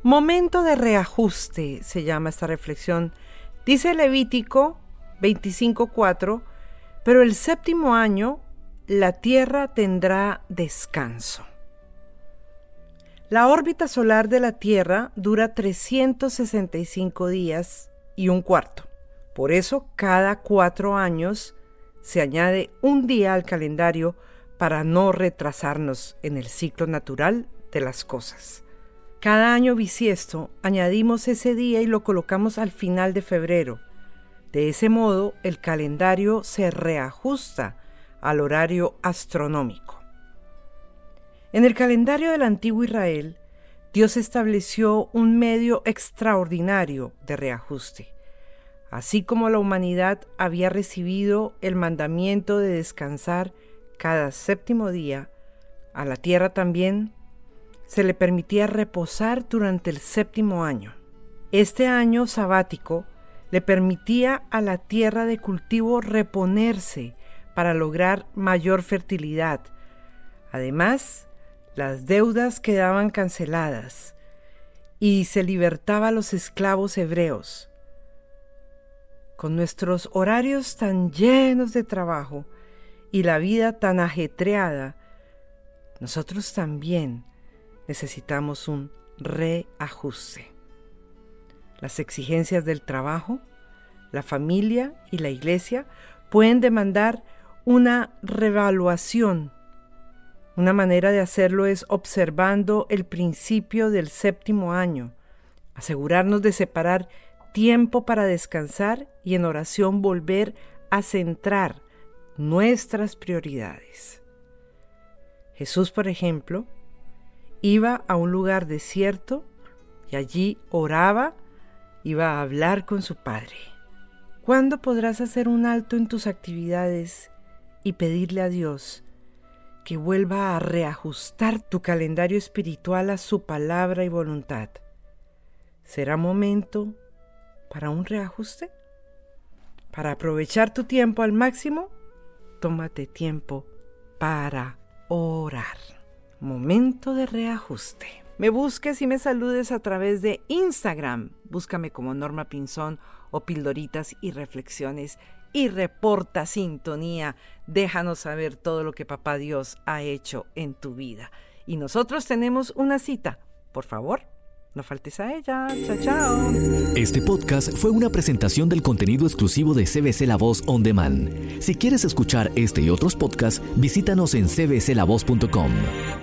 Momento de reajuste se llama esta reflexión. Dice Levítico 25:4, pero el séptimo año la tierra tendrá descanso. La órbita solar de la Tierra dura 365 días y un cuarto. Por eso, cada 4 años se añade un día al calendario para no retrasarnos en el ciclo natural de las cosas. Cada año bisiesto añadimos ese día y lo colocamos al final de febrero. De ese modo, el calendario se reajusta al horario astronómico. En el calendario del antiguo Israel, Dios estableció un medio extraordinario de reajuste. Así como la humanidad había recibido el mandamiento de descansar cada séptimo día, a la tierra también se le permitía reposar durante el séptimo año. Este año sabático le permitía a la tierra de cultivo reponerse para lograr mayor fertilidad. Además, las deudas quedaban canceladas y se libertaba a los esclavos hebreos. Con nuestros horarios tan llenos de trabajo y la vida tan ajetreada, nosotros también necesitamos un reajuste. Las exigencias del trabajo, la familia y la iglesia pueden demandar una reevaluación. Una manera de hacerlo es observando el principio del séptimo año, asegurarnos de separar tiempo para descansar y en oración volver a centrar nuestras prioridades. Jesús, por ejemplo, iba a un lugar desierto y allí oraba, iba a hablar con su Padre. ¿Cuándo podrás hacer un alto en tus actividades y pedirle a Dios que vuelva a reajustar tu calendario espiritual a su palabra y voluntad? ¿Será momento para un reajuste? Para aprovechar tu tiempo al máximo, tómate tiempo para orar. Momento de reajuste. Me busques y me saludes a través de Instagram. Búscame como Norma Pinzón o Pildoritas y Reflexiones y reporta sintonía. Déjanos saber todo lo que Papá Dios ha hecho en tu vida. Y nosotros tenemos una cita. Por favor, no faltes a ella. Chao, chao. Este podcast fue una presentación del contenido exclusivo de CBC La Voz On Demand. Si quieres escuchar este y otros podcasts, visítanos en cbclavoz.com.